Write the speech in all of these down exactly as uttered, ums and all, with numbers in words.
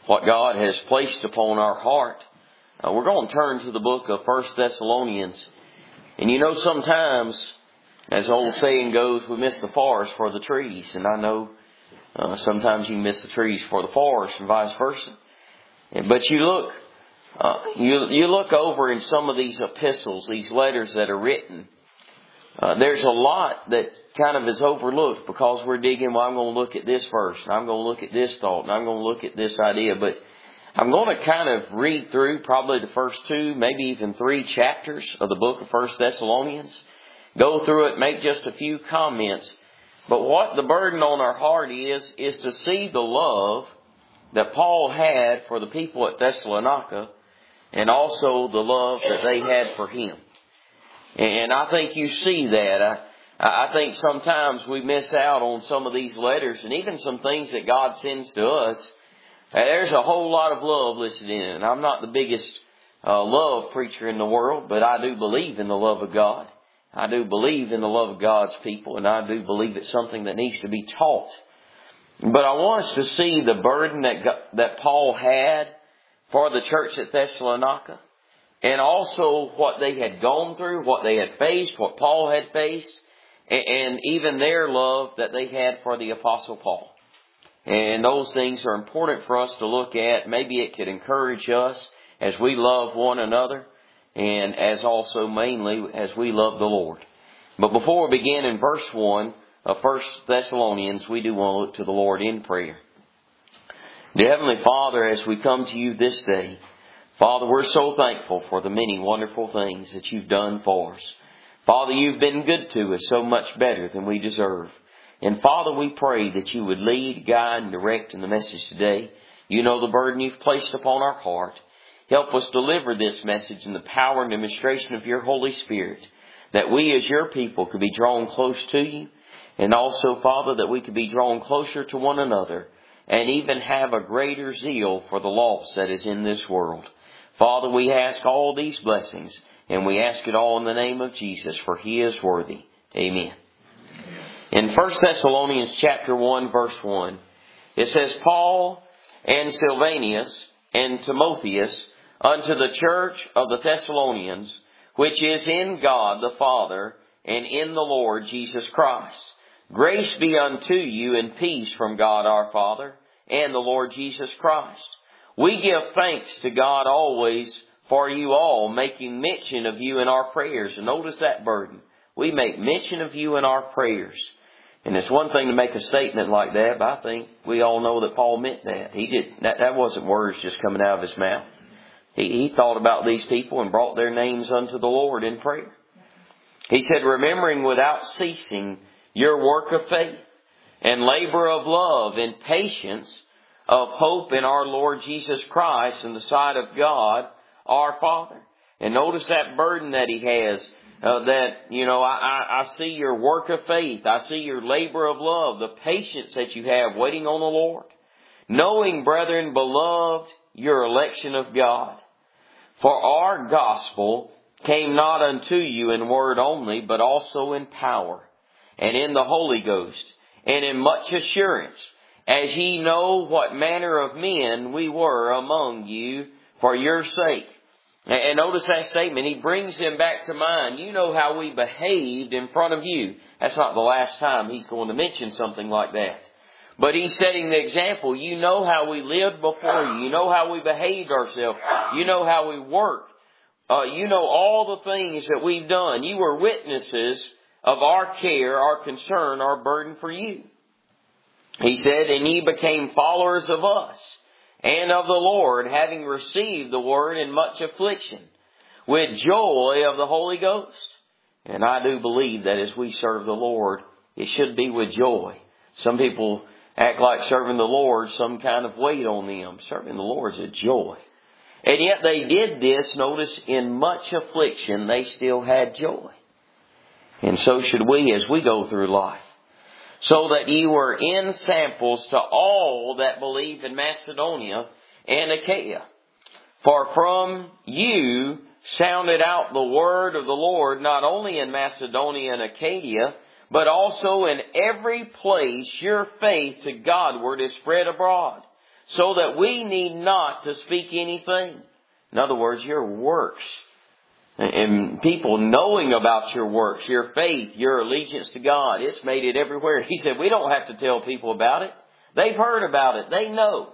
what God has placed upon our heart. Uh, we're going to turn to the book of First Thessalonians. And you know, sometimes, as the old saying goes, we miss the forest for the trees. And I know uh, sometimes you miss the trees for the forest and vice versa. But you look, uh, you you look over in some of these epistles, these letters that are written. Uh, there's a lot that kind of is overlooked because we're digging, well, I'm going to look at this verse, and I'm going to look at this thought, and I'm going to look at this idea. But I'm going to kind of read through probably the first two, maybe even three chapters of the book of First Thessalonians. Go through it, make just a few comments. But what the burden on our heart is, is to see the love that Paul had for the people at Thessalonica, and also the love that they had for him. And I think you see that. I, I think sometimes we miss out on some of these letters and even some things that God sends to us. There's a whole lot of love listed in it. And I'm not the biggest uh, love preacher in the world, but I do believe in the love of God. I do believe in the love of God's people, and I do believe it's something that needs to be taught. But I want us to see the burden that God, that Paul had for the church at Thessalonica. And also what they had gone through, what they had faced, what Paul had faced, and even their love that they had for the Apostle Paul. And those things are important for us to look at. Maybe it could encourage us as we love one another, and as also mainly as we love the Lord. But before we begin in verse one of First Thessalonians, we do want to look to the Lord in prayer. Dear Heavenly Father, as we come to you this day, Father, we're so thankful for the many wonderful things that you've done for us. Father, you've been good to us, so much better than we deserve. And Father, we pray that you would lead, guide, and direct in the message today. You know the burden you've placed upon our heart. Help us deliver this message in the power and demonstration of your Holy Spirit, that we as your people could be drawn close to you, and also, Father, that we could be drawn closer to one another, and even have a greater zeal for the lost that is in this world. Father, we ask all these blessings, and we ask it all in the name of Jesus, for he is worthy. Amen. In First Thessalonians chapter one, verse one, it says, Paul and Silvanus and Timotheus unto the church of the Thessalonians, which is in God the Father and in the Lord Jesus Christ. Grace be unto you and peace from God our Father and the Lord Jesus Christ. We give thanks to God always for you all, making mention of you in our prayers. And notice that burden. We make mention of you in our prayers. And it's one thing to make a statement like that, but I think we all know that Paul meant that. He did that, that wasn't words just coming out of his mouth. He, he thought about these people and brought their names unto the Lord in prayer. He said, remembering without ceasing your work of faith and labor of love and patience of hope in our Lord Jesus Christ in the sight of God, our Father. And notice that burden that he has, uh, that, you know, I, I, I see your work of faith. I see your labor of love, the patience that you have waiting on the Lord. Knowing, brethren, beloved, your election of God. For our gospel came not unto you in word only, but also in power, and in the Holy Ghost, and in much assurance, as ye know what manner of men we were among you for your sake. And notice that statement. He brings them back to mind. You know how we behaved in front of you. That's not the last time he's going to mention something like that. But he's setting the example. You know how we lived before you. You know how we behaved ourselves. You know how we worked. Uh, you know all the things that we've done. You were witnesses of our care, our concern, our burden for you. He said, and ye became followers of us and of the Lord, having received the word in much affliction, with joy of the Holy Ghost. And I do believe that as we serve the Lord, it should be with joy. Some people act like serving the Lord some kind of weight on them. Serving the Lord is a joy. And yet they did this, notice, in much affliction, they still had joy. And so should we as we go through life. So that ye were in samples to all that believe in Macedonia and Achaia. For from you sounded out the word of the Lord, not only in Macedonia and Achaia, but also in every place your faith to Godward is spread abroad. so that we need not to speak anything. In other words, your works. And people knowing about your works, your faith, your allegiance to God, it's made it everywhere. He said, we don't have to tell people about it. They've heard about it. They know.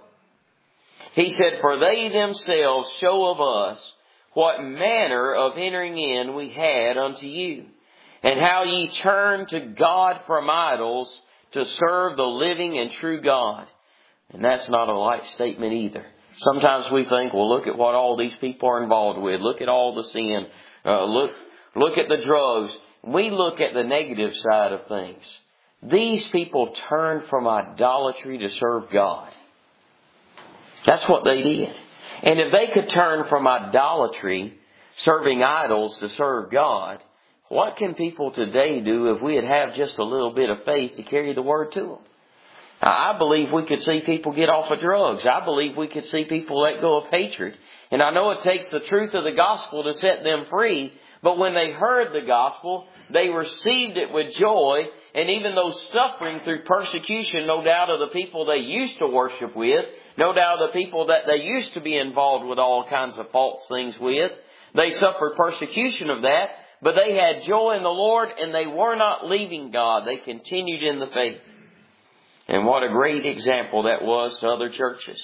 He said, for they themselves show of us what manner of entering in we had unto you, and how ye turned to God from idols to serve the living and true God. And that's not a light statement either. Sometimes we think, well, look at what all these people are involved with. Look at all the sin. Uh, look, look at the drugs. We look at the negative side of things. These people turned from idolatry to serve God. That's what they did. And if they could turn from idolatry, serving idols, to serve God, what can people today do if we'd have just a little bit of faith to carry the word to them? I believe we could see people get off of drugs. I believe we could see people let go of hatred. And I know it takes the truth of the gospel to set them free, but when they heard the gospel, they received it with joy. And even though suffering through persecution, no doubt of the people they used to worship with, no doubt of the people that they used to be involved with all kinds of false things with, they suffered persecution of that, but they had joy in the Lord, and they were not leaving God. They continued in the faith. And what a great example that was to other churches.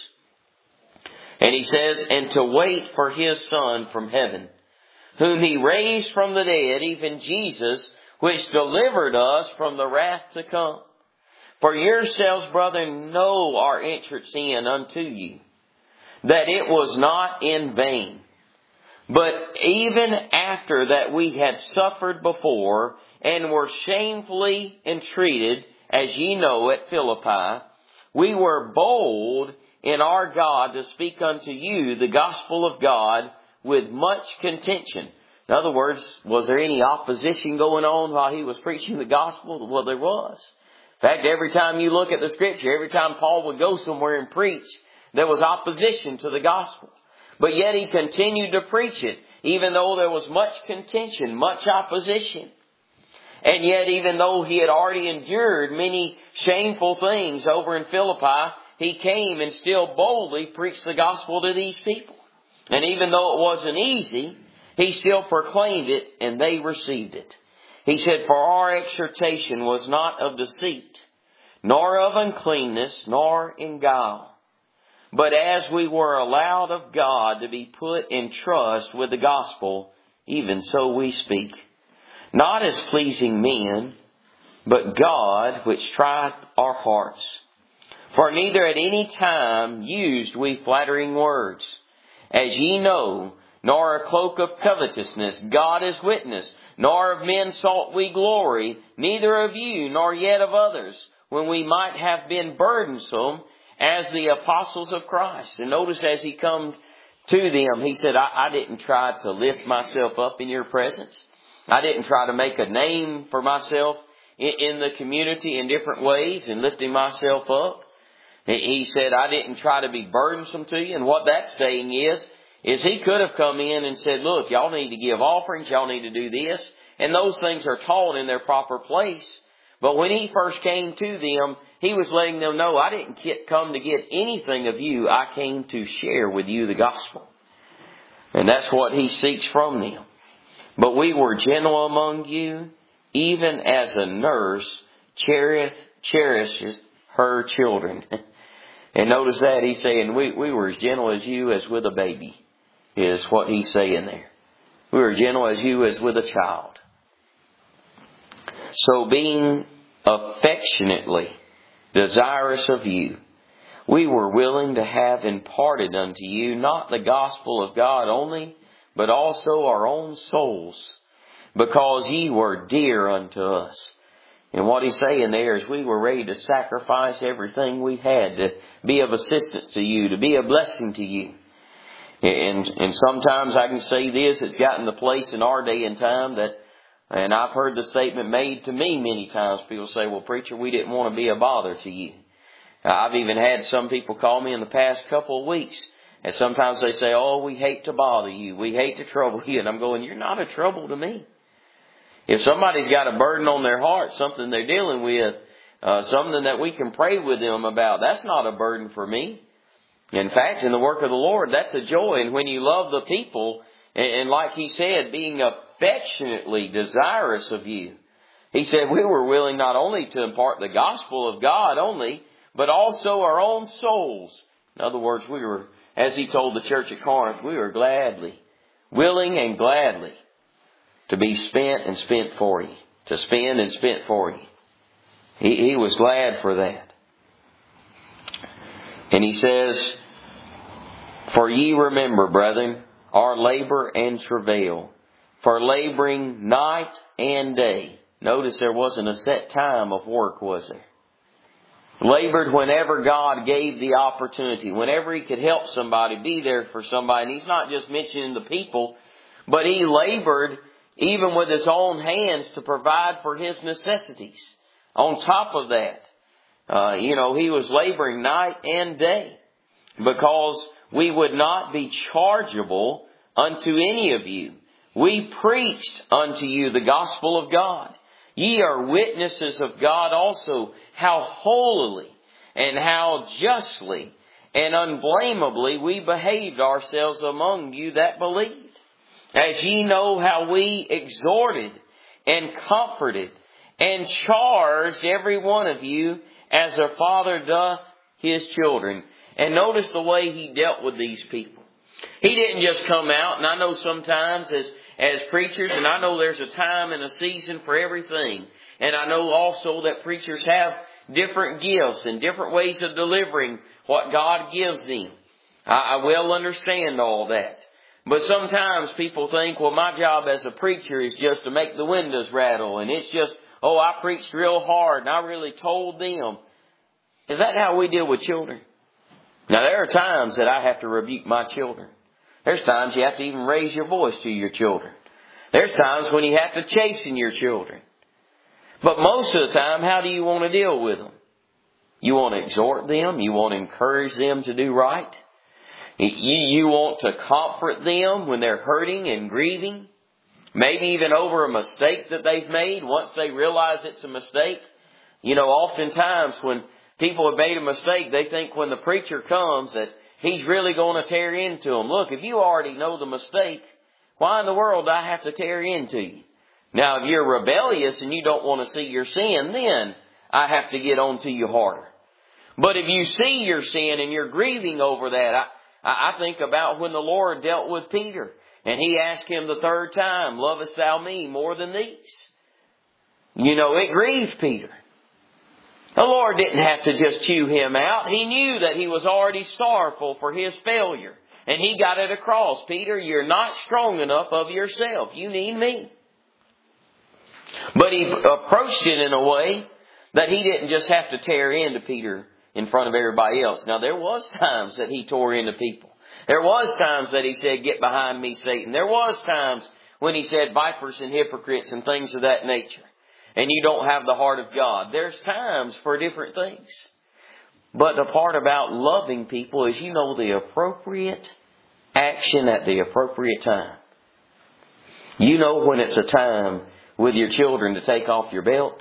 And he says, and to wait for his Son from heaven, whom he raised from the dead, even Jesus, which delivered us from the wrath to come. For yourselves, brethren, know our entrance in unto you, that it was not in vain. But even after that we had suffered before, and were shamefully entreated, as ye know at Philippi, we were bold in our God to speak unto you the gospel of God with much contention. In other words, was there any opposition going on while he was preaching the gospel? Well, there was. In fact, every time you look at the scripture, every time Paul would go somewhere and preach, there was opposition to the gospel. But yet he continued to preach it, even though there was much contention, much opposition. And yet, even though he had already endured many shameful things over in Philippi, he came and still boldly preached the gospel to these people. And even though it wasn't easy, he still proclaimed it, and they received it. He said, for our exhortation was not of deceit, nor of uncleanness, nor in guile. But as we were allowed of God to be put in trust with the gospel, even so we speak. Not as pleasing men, but God which trieth our hearts. For neither at any time used we flattering words, as ye know, nor a cloak of covetousness, God is witness, nor of men sought we glory, neither of you, nor yet of others, when we might have been burdensome as the apostles of Christ. And notice as he comes to them, he said, I, I didn't try to lift myself up in your presence. I didn't try to make a name for myself in, in the community in different ways and lifting myself up. He said, I didn't try to be burdensome to you. And what that's saying is, is he could have come in and said, look, y'all need to give offerings, y'all need to do this. And those things are taught in their proper place. But when he first came to them, he was letting them know, I didn't come to get anything of you. I came to share with you the gospel. And that's what he seeks from them. But we were gentle among you, even as a nurse cherisheth, cherishes her children. And notice that he's saying, we, we were as gentle as you as with a baby, is what he's saying there. We were gentle as you as with a child. So being affectionately desirous of you, we were willing to have imparted unto you not the gospel of God only, but also our own souls, because ye were dear unto us. And what he's saying there is we were ready to sacrifice everything we had to be of assistance to you, to be a blessing to you. And and sometimes I can say this, it's gotten the place in our day and time that, and I've heard the statement made to me many times, people say, well, preacher, we didn't want to be a bother to you. I've even had some people call me in the past couple of weeks, and sometimes they say, oh, we hate to bother you, we hate to trouble you. And I'm going, you're not a trouble to me. If somebody's got a burden on their heart, something they're dealing with, uh, something that we can pray with them about, that's not a burden for me. In fact, in the work of the Lord, that's a joy. And when you love the people, and, and like He said, being affectionately desirous of you, He said we were willing not only to impart the gospel of God only, but also our own souls. In other words, we were, as He told the church at Corinth, we were gladly, willing and gladly to be spent and spent for you. To spend and spent for you. He, he was glad for that. And He says, for ye remember, brethren, our labor and travail, for laboring night and day. Notice there wasn't a set time of work, was there? Labored whenever God gave the opportunity. Whenever He could help somebody, be there for somebody. And He's not just mentioning the people, but He labored even with His own hands to provide for His necessities. On top of that, uh, you know, He was laboring night and day because we would not be chargeable unto any of you. We preached unto you the gospel of God. Ye are witnesses of God also, how holily and how justly and unblameably we behaved ourselves among you that believed. As ye know how we exhorted and comforted and charged every one of you as a father doth his children. And notice the way He dealt with these people. He didn't just come out, and I know sometimes as As preachers, and I know there's a time and a season for everything. And I know also that preachers have different gifts and different ways of delivering what God gives them. I, I well understand all that. But sometimes people think, well, my job as a preacher is just to make the windows rattle. And it's just, oh, I preached real hard and I really told them. Is that how we deal with children? Now, there are times that I have to rebuke my children. There's times you have to even raise your voice to your children. There's times when you have to chasten your children. But most of the time, how do you want to deal with them? You want to exhort them. You want to encourage them to do right. You, you want to comfort them when they're hurting and grieving. Maybe even over a mistake that they've made. Once they realize it's a mistake. You know, oftentimes when people have made a mistake, they think when the preacher comes that he's really going to tear into them. Look, if you already know the mistake, why in the world do I have to tear into you? Now, if you're rebellious and you don't want to see your sin, then I have to get on to you harder. But if you see your sin and you're grieving over that, I, I think about when the Lord dealt with Peter. And He asked him the third time, lovest thou me more than these? You know, it grieved Peter. The Lord didn't have to just chew him out. He knew that he was already sorrowful for his failure. And He got it across. Peter, you're not strong enough of yourself. You need me. But He approached it in a way that He didn't just have to tear into Peter in front of everybody else. Now, there was times that He tore into people. There was times that He said, get behind me, Satan. There was times when He said vipers and hypocrites and things of that nature. And you don't have the heart of God. There's times for different things. But the part about loving people is you know the appropriate action at the appropriate time. You know when it's a time with your children to take off your belt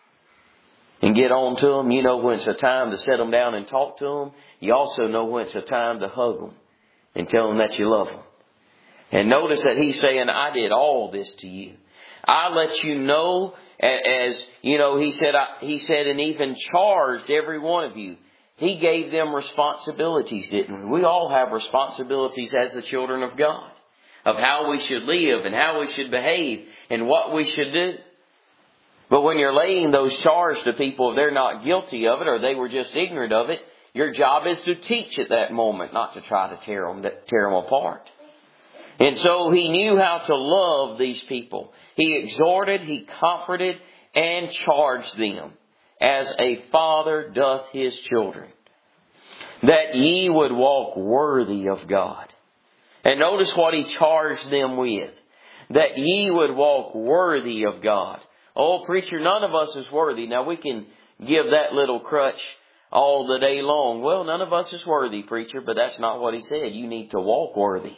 and get on to them. You know when it's a time to sit them down and talk to them. You also know when it's a time to hug them and tell them that you love them. And notice that He's saying, I did all this to you. I let you know, as, you know, He said, He said, and even charged every one of you. He gave them responsibilities, didn't we? We all have responsibilities as the children of God. Of how we should live and how we should behave and what we should do. But when you're laying those charges to people, if they're not guilty of it or they were just ignorant of it, your job is to teach at that moment, not to try to tear them, tear them apart. And so He knew how to love these people. He exhorted, He comforted, and charged them as a father doth his children, that ye would walk worthy of God. And notice what He charged them with. That ye would walk worthy of God. Oh, preacher, none of us is worthy. Now, we can give that little crutch all the day long. Well, none of us is worthy, preacher, but that's not what He said. You need to walk worthy.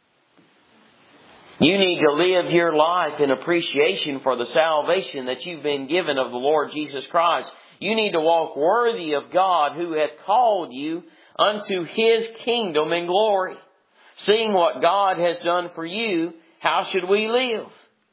You need to live your life in appreciation for the salvation that you've been given of the Lord Jesus Christ. You need to walk worthy of God who hath called you unto His kingdom and glory. Seeing what God has done for you, how should we live?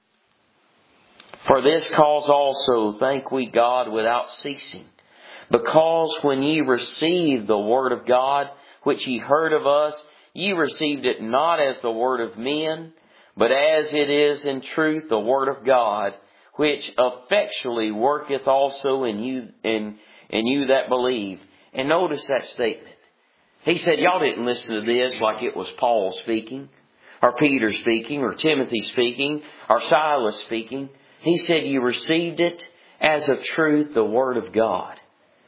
For this cause also thank we God without ceasing, because when ye received the word of God, which ye heard of us, ye received it not as the word of men, but as it is in truth the word of God, which effectually worketh also in you, in, in you that believe. And notice that statement. He said, y'all didn't listen to this like it was Paul speaking, or Peter speaking, or Timothy speaking, or Silas speaking. He said, you received it as of truth, the word of God.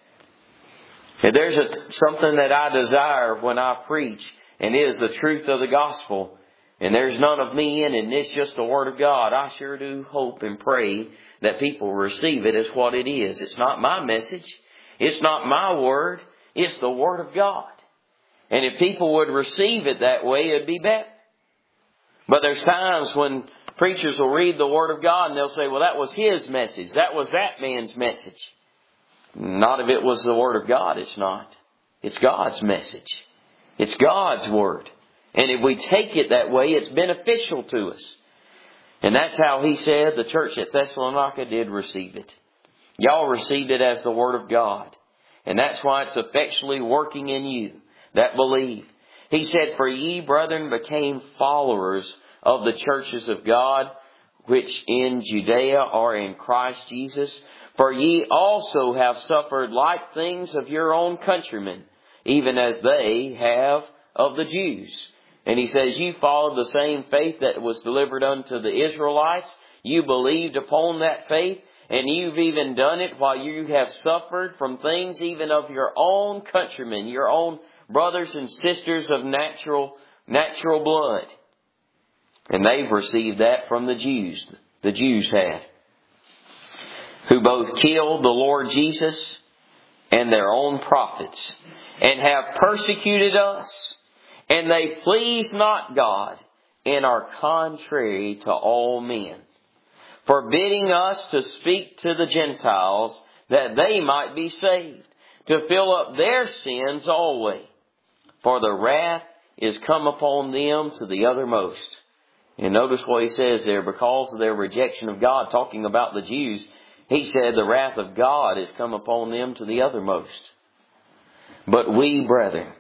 And there's a, something that I desire when I preach, and it is the truth of the gospel. And there's none of me in it, and it's just the word of God. I sure do hope and pray that people receive it as what it is. It's not my message. It's not my word. It's the word of God. And if people would receive it that way, it'd be better. But there's times when preachers will read the word of God and they'll say, well, that was his message. That was that man's message. Not if it was the word of God. It's not. It's God's message. It's God's word. And if we take it that way, it's beneficial to us. And that's how he said the church at Thessalonica did receive it. Y'all received it as the word of God. And that's why it's effectually working in you that believe. He said, for ye, brethren, became followers of the churches of God, which in Judea are in Christ Jesus. For ye also have suffered like things of your own countrymen, even as they have of the Jews. And he says, you followed the same faith that was delivered unto the Israelites. You believed upon that faith, and you've even done it while you have suffered from things even of your own countrymen, your own brothers and sisters of natural, natural blood. And they've received that from the Jews. The Jews have. Who both killed the Lord Jesus and their own prophets, and have persecuted us. And they please not God, and are contrary to all men, forbidding us to speak to the Gentiles, that they might be saved, to fill up their sins always. For the wrath is come upon them to the uttermost. And notice what he says there, because of their rejection of God, talking about the Jews, he said the wrath of God is come upon them to the uttermost. But we, brethren,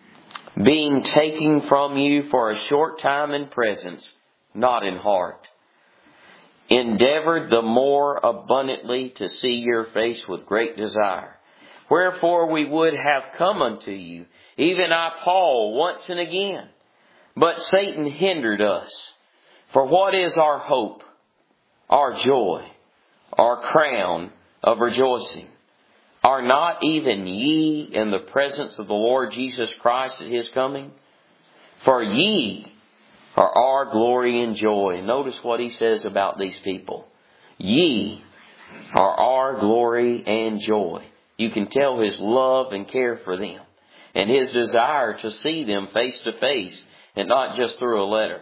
being taken from you for a short time in presence, not in heart, endeavored the more abundantly to see your face with great desire. Wherefore we would have come unto you, even I, Paul, once and again. But Satan hindered us. For what is our hope, our joy, our crown of rejoicing? Are not even ye in the presence of the Lord Jesus Christ at His coming? For ye are our glory and joy. Notice what he says about these people. Ye are our glory and joy. You can tell his love and care for them, and his desire to see them face to face and not just through a letter.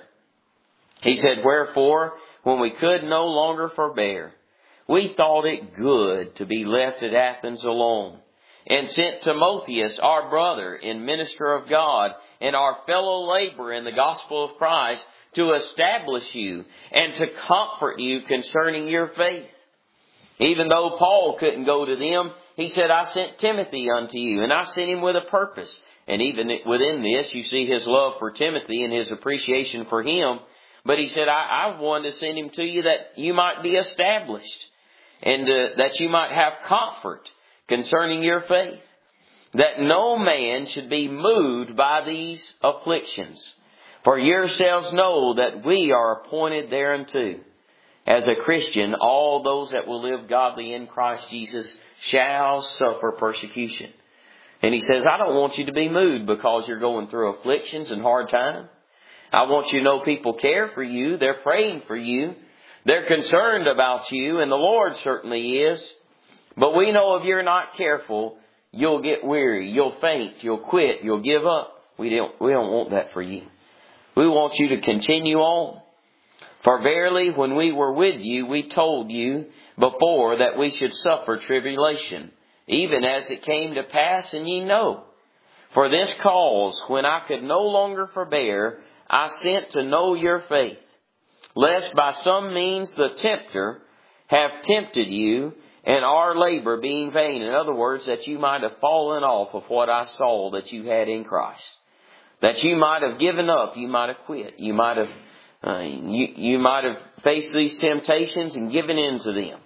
He said, wherefore, when we could no longer forbear, we thought it good to be left at Athens alone, and sent Timotheus, our brother and minister of God, and our fellow laborer in the gospel of Christ, to establish you and to comfort you concerning your faith. Even though Paul couldn't go to them, he said, I sent Timothy unto you, and I sent him with a purpose. And even within this, you see his love for Timothy and his appreciation for him. But he said, I, I wanted to send him to you that you might be established, and uh, that you might have comfort concerning your faith, that no man should be moved by these afflictions. For yourselves know that we are appointed thereunto. As a Christian, all those that will live godly in Christ Jesus shall suffer persecution. And he says, I don't want you to be moved because you're going through afflictions and hard times. I want you to know people care for you. They're praying for you. They're concerned about you, and the Lord certainly is. But we know if you're not careful, you'll get weary, you'll faint, you'll quit, you'll give up. We don't, we don't want that for you. We want you to continue on. For verily, when we were with you, we told you before that we should suffer tribulation, even as it came to pass, and ye know. For this cause, when I could no longer forbear, I sent to know your faith, lest by some means the tempter have tempted you, and our labor being vain. In other words, that you might have fallen off of what I saw that you had in Christ. That you might have given up, you might have quit, you might have uh, you, you might have faced these temptations and given in to them.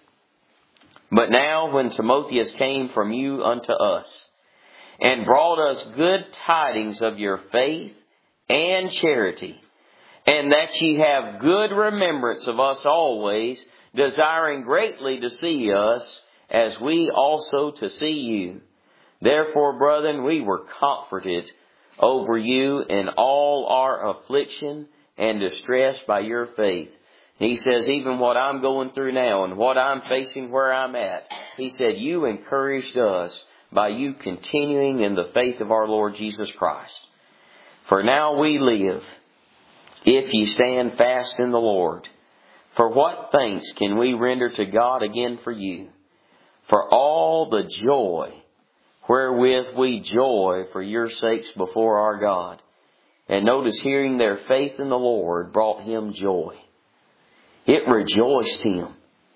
But now when Timotheus came from you unto us, and brought us good tidings of your faith and charity, and that ye have good remembrance of us always, desiring greatly to see us, as we also to see you. Therefore, brethren, we were comforted over you in all our affliction and distress by your faith. He says, even what I'm going through now and what I'm facing where I'm at, he said, you encouraged us by you continuing in the faith of our Lord Jesus Christ. For now we live, if ye stand fast in the Lord. For what thanks can we render to God again for you? For all the joy wherewith we joy for your sakes before our God. And notice, hearing their faith in the Lord brought him joy. It rejoiced him.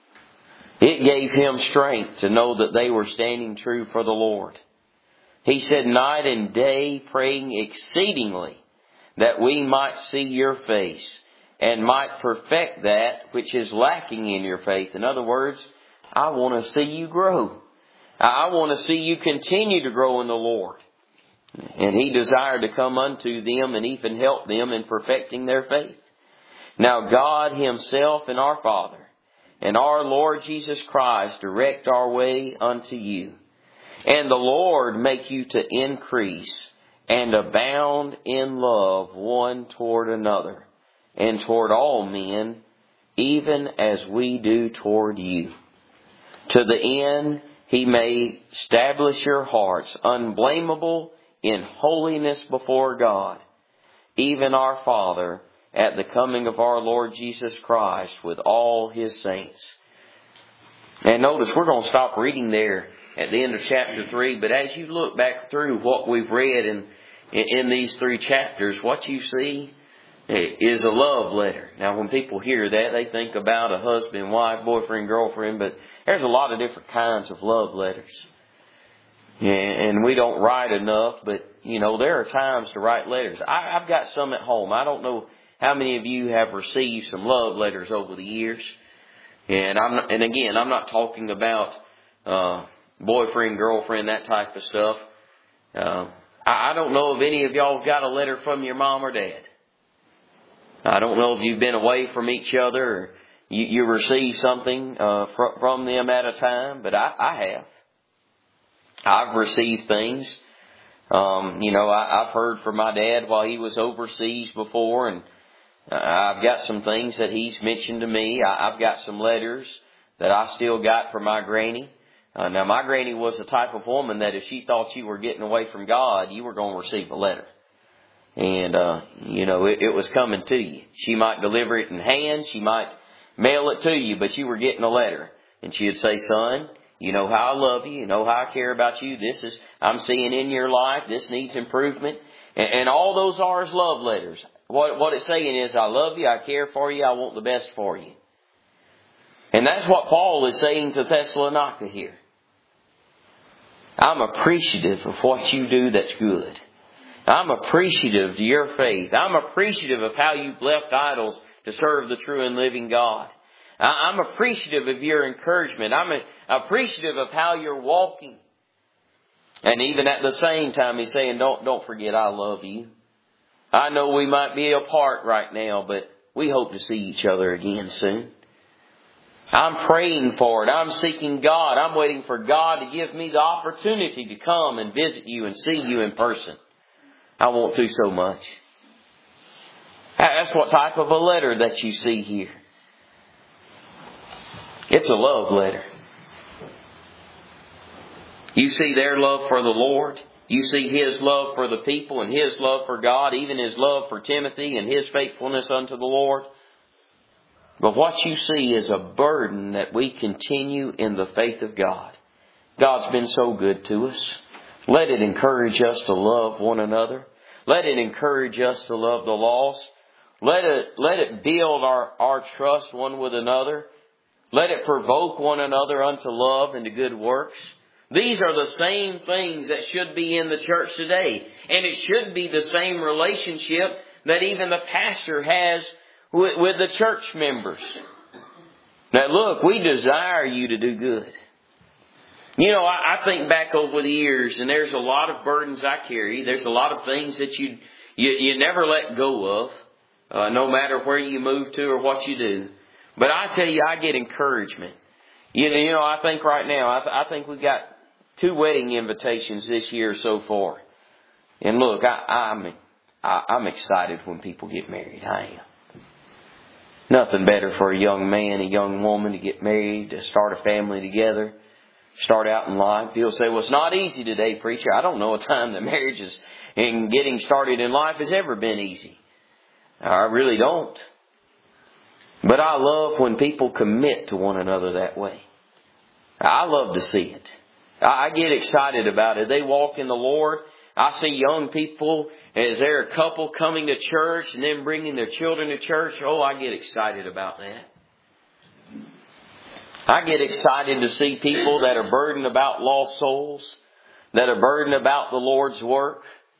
It gave him strength to know that they were standing true for the Lord. He said, night and day praying exceedingly that we might see your face and might perfect that which is lacking in your faith. In other words, I want to see you grow. I want to see you continue to grow in the Lord. And he desired to come unto them and even help them in perfecting their faith. Now God himself and our Father and our Lord Jesus Christ direct our way unto you. And the Lord make you to increase and abound in love one toward another and toward all men, even as we do toward you. To the end he may establish your hearts unblameable in holiness before God, even our Father, at the coming of our Lord Jesus Christ with all his saints. And notice, we're going to stop reading there at the end of chapter three. But as you look back through what we've read in, in these three chapters, what you see is a love letter. Now, when people hear that, they think about a husband, wife, boyfriend, girlfriend. But there's a lot of different kinds of love letters. And we don't write enough. But, you know, there are times to write letters. I, I've got some at home. I don't know how many of you have received some love letters over the years? And I'm not, and again, I'm not talking about uh, boyfriend, girlfriend, that type of stuff. Uh, I, I don't know if any of y'all got a letter from your mom or dad. I don't know if you've been away from each other or you, you received something uh, fr- from them at a time, but I, I have. I've received things. Um, you know, I, I've heard from my dad while he was overseas before, and Uh, I've got some things that he's mentioned to me. I, I've got some letters that I still got from my granny. Uh, now, my granny was the type of woman that if she thought you were getting away from God, you were going to receive a letter. And, uh, you know, it, it was coming to you. She might deliver it in hand. She might mail it to you, but you were getting a letter. And she would say, son, you know how I love you. You know how I care about you. This is, I'm seeing in your life, this needs improvement. And, and all those are is love letters. What, what it's saying is, I love you, I care for you, I want the best for you. And that's what Paul is saying to Thessalonica here. I'm appreciative of what you do that's good. I'm appreciative to your faith. I'm appreciative of how you've left idols to serve the true and living God. I'm appreciative of your encouragement. I'm appreciative of how you're walking. And even at the same time, he's saying, don't, don't forget I love you. I know we might be apart right now, but we hope to see each other again soon. I'm praying for it. I'm seeking God. I'm waiting for God to give me the opportunity to come and visit you and see you in person. I want to so much. That's what type of a letter that you see here. It's a love letter. You see their love for the Lord. You see his love for the people and his love for God, even his love for Timothy and his faithfulness unto the Lord. But what you see is a burden that we continue in the faith of God. God's been so good to us. Let it encourage us to love one another. Let it encourage us to love the lost. Let it, let it build our, our trust one with another. Let it provoke one another unto love and to good works. These are the same things that should be in the church today. And it should be the same relationship that even the pastor has with, with the church members. Now look, we desire you to do good. You know, I, I think back over the years, and there's a lot of burdens I carry. There's a lot of things that you you, you never let go of, uh, no matter where you move to or what you do. But I tell you, I get encouragement. You know, you know I think right now, I, th- I think we got two wedding invitations this year so far. And look, I, I'm I, I'm excited when people get married. I am. Nothing better for a young man, a young woman to get married, to start a family together. Start out in life. People say, well, it's not easy today, preacher. I don't know a time that marriage is, and getting started in life has ever been easy. I really don't. But I love when people commit to one another that way. I love to see it. I get excited about it. They walk in the Lord. I see young people, as they're a couple coming to church and then bringing their children to church. Oh, I get excited about that. I get excited to see people that are burdened about lost souls, that are burdened about the Lord's work.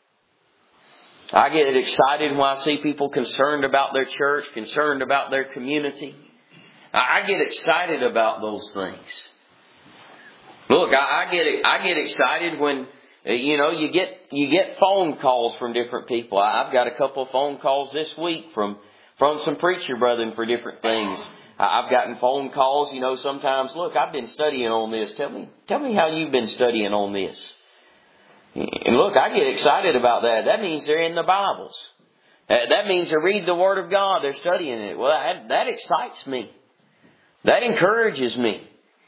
I get excited when I see people concerned about their church, concerned about their community. I get excited about those things. Look, I get I get excited when, you know, you get you get phone calls from different people. I've got a couple of phone calls this week from from some preacher brethren for different things. I've gotten phone calls, you know, sometimes, look, I've been studying on this. Tell me, tell me how you've been studying on this. And look, I get excited about that. That means they're in the Bibles. That means they read the Word of God. They're studying it. Well, that, that excites me. That encourages me.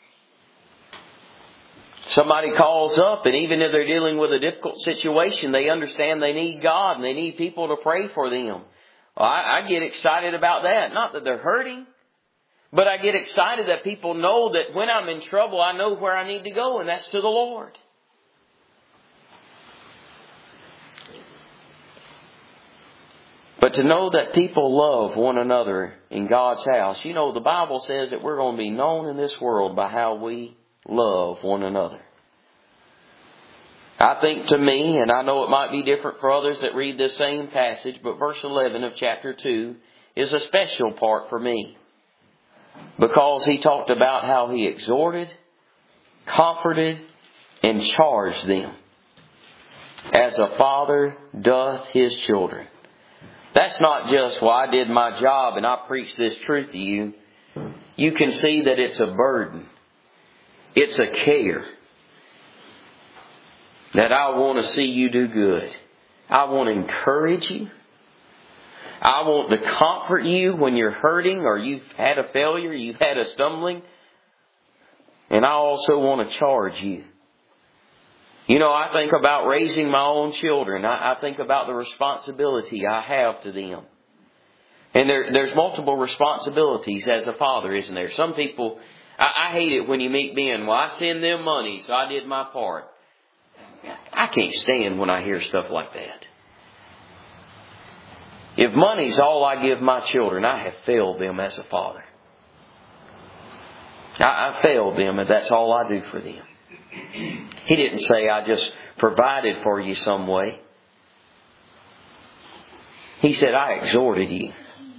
Somebody calls up, and even if they're dealing with a difficult situation, they understand they need God and they need people to pray for them. Well, I, I get excited about that. Not that they're hurting. But I get excited that people know that when I'm in trouble, I know where I need to go, and that's to the Lord. But to know that people love one another in God's house, you know, the Bible says that we're going to be known in this world by how we love one another. I think to me, and I know it might be different for others that read this same passage, but verse eleven of chapter two is a special part for me. Because he talked about how he exhorted, comforted, and charged them, as a father doth his children. That's not just, well, I did my job and I preached this truth to you. You can see that it's a burden. It's a care. That I want to see you do good. I want to encourage you. I want to comfort you when you're hurting or you've had a failure, you've had a stumbling. And I also want to charge you. You know, I think about raising my own children. I, I think about the responsibility I have to them. And there, there's multiple responsibilities as a father, isn't there? Some people, I, I hate it when you meet men. Well, I send them money, so I did my part. I can't stand when I hear stuff like that. If money's all I give my children, I have failed them as a father. I, I failed them, and that's all I do for them. He didn't say I just provided for you some way. He said I exhorted you.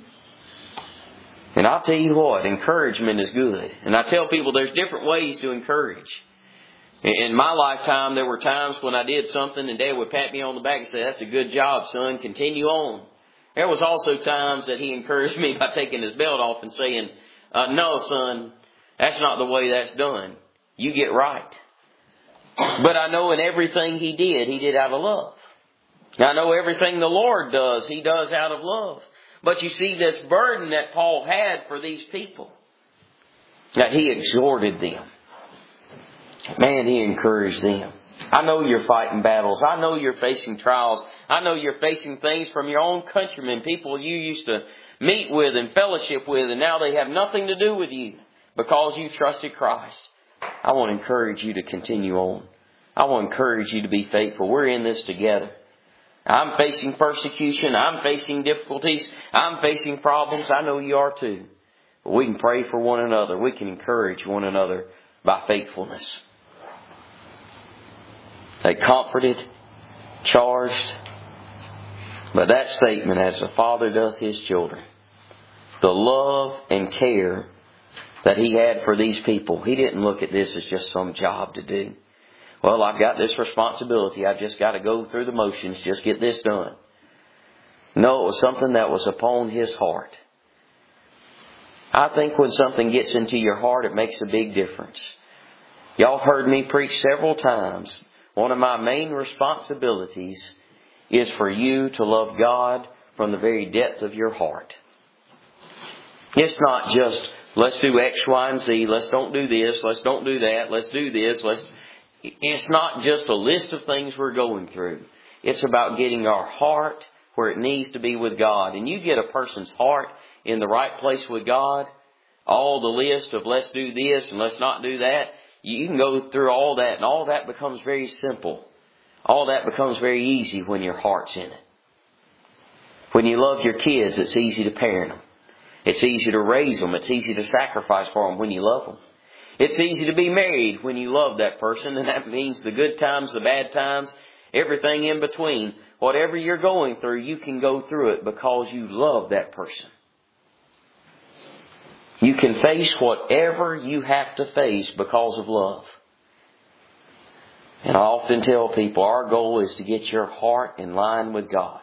And I'll tell you what, encouragement is good. And I tell people there's different ways to encourage. In my lifetime, there were times when I did something and Dad would pat me on the back and say, that's a good job, son, continue on. There was also times that he encouraged me by taking his belt off and saying, uh, no, son, that's not the way that's done. You get right. But I know in everything he did, he did out of love. I know everything the Lord does, he does out of love. But you see this burden that Paul had for these people, that he exhorted them. Man, he encouraged them. I know you're fighting battles. I know you're facing trials. I know you're facing things from your own countrymen, people you used to meet with and fellowship with, and now they have nothing to do with you because you trusted Christ. I want to encourage you to continue on. I want to encourage you to be faithful. We're in this together. I'm facing persecution. I'm facing difficulties. I'm facing problems. I know you are too. But we can pray for one another. We can encourage one another by faithfulness. They comforted, charged. But that statement, as the Father doth His children, the love and care that He had for these people, He didn't look at this as just some job to do. Well, I've got this responsibility. I've just got to go through the motions, just get this done. No, it was something that was upon His heart. I think when something gets into your heart, it makes a big difference. Y'all have heard me preach several times. One of my main responsibilities is for you to love God from the very depth of your heart. It's not just, let's do X, Y, and Z. Let's don't do this. Let's don't do that. Let's do this. Let's. It's not just a list of things we're going through. It's about getting our heart where it needs to be with God. And you get a person's heart in the right place with God, all the list of let's do this and let's not do that, you can go through all that, and all that becomes very simple. All that becomes very easy when your heart's in it. When you love your kids, it's easy to parent them. It's easy to raise them. It's easy to sacrifice for them when you love them. It's easy to be married when you love that person, and that means the good times, the bad times, everything in between. Whatever you're going through, you can go through it because you love that person. You can face whatever you have to face because of love. And I often tell people our goal is to get your heart in line with God.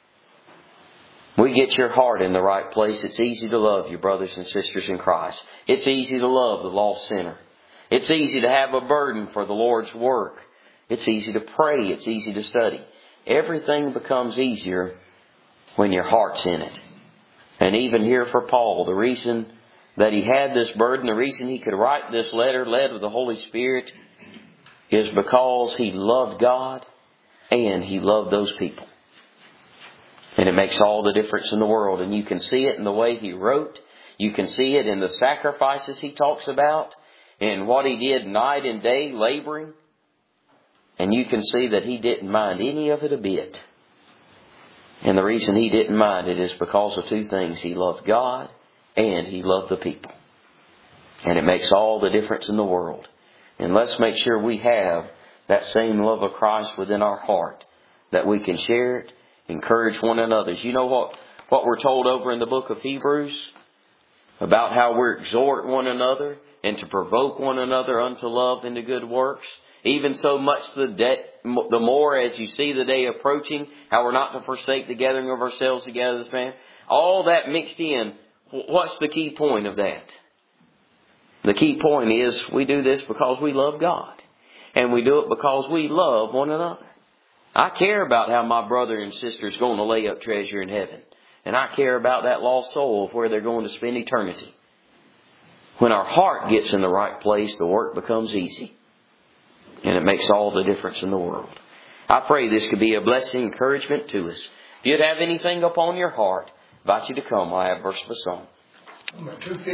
We get your heart in the right place. It's easy to love your brothers and sisters in Christ. It's easy to love the lost sinner. It's easy to have a burden for the Lord's work. It's easy to pray. It's easy to study. Everything becomes easier when your heart's in it. And even here for Paul, the reason that he had this burden, the reason he could write this letter, led of the Holy Spirit, is because he loved God and he loved those people. And it makes all the difference in the world. And you can see it in the way he wrote. You can see it in the sacrifices he talks about, and what he did night and day laboring. And you can see that he didn't mind any of it a bit. And the reason he didn't mind it is because of two things. He loved God and he loved the people. And it makes all the difference in the world. And let's make sure we have that same love of Christ within our heart, that we can share it, encourage one another. You know what, what we're told over in the book of Hebrews about how we're exhort one another and to provoke one another unto love and to good works. Even so much the, de- the more as you see the day approaching, how we're not to forsake the gathering of ourselves together as man. All that mixed in. What's the key point of that? The key point is we do this because we love God. And we do it because we love one another. I care about how my brother and sister is going to lay up treasure in heaven. And I care about that lost soul of where they're going to spend eternity. When our heart gets in the right place, the work becomes easy. And it makes all the difference in the world. I pray this could be a blessing, encouragement to us. If you'd have anything upon your heart, I invite you to come. I have verse of a song.